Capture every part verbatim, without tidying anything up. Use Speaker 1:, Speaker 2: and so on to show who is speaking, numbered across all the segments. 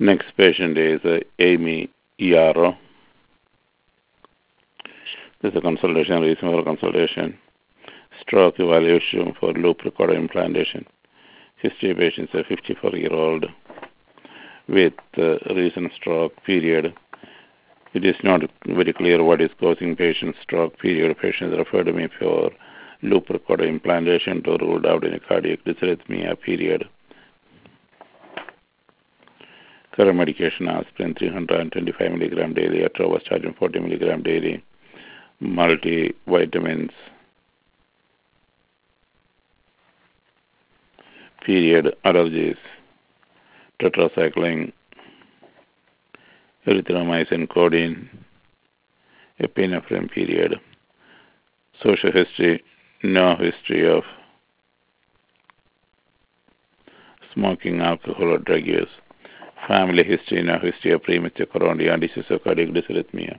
Speaker 1: Next patient is uh, Amy Iaro. This is a consultation, reason for consultation. Stroke evaluation for loop recorder implantation. History patient is a fifty-four-year-old with uh, recent stroke period. It is not very clear what is causing patient stroke period. Patient is referred to me for loop recorder implantation to ruled out in a cardiac dysrhythmia period. Current medication aspirin three hundred twenty-five milligram daily, atorvastatin forty milligram daily, multivitamins. Period allergies, tetracycline, erythromycin, codeine, epinephrine. Period. Social history, no history of smoking, alcohol, or drug use. Family history, no history of premature coronary disease or cardiac dysrhythmia.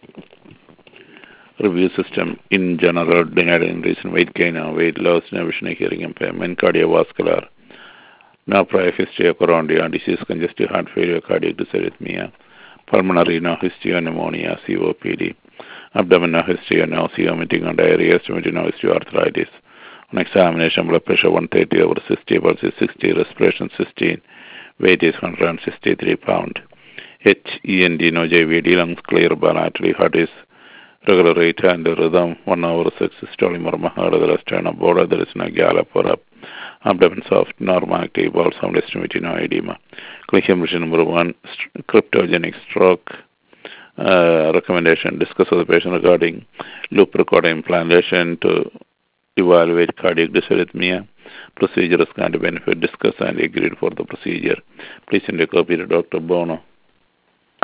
Speaker 1: Review system in general, denied in recent weight gain or weight loss, no vision or hearing impairment, cardiovascular, no prior history of coronary disease, congestive heart failure, cardiac dysrhythmia, pulmonary, no history of pneumonia, C O P D, abdominal history of nausea, vomiting, and diarrhea, estimated no history of arthritis. On examination, blood pressure one thirty over sixty, pulse is sixty, respiration sixteen, weight is one hundred sixty-three pounds. H E N D, no J V D, lungs clear, bilaterally, heart is regular rate and rhythm, one hour six systole, murmur, heart, the rest turn up, border, there is no gallop or up, abdomen soft, normal active, bowel sound, estimated no edema. Clinical mission number one, st- cryptogenic stroke uh, recommendation, discuss with the patient regarding loop recorder implantation to evaluate cardiac dysrhythmia. Procedure is going to benefit, discuss and agreed for the procedure. Please send a copy to Doctor Bono.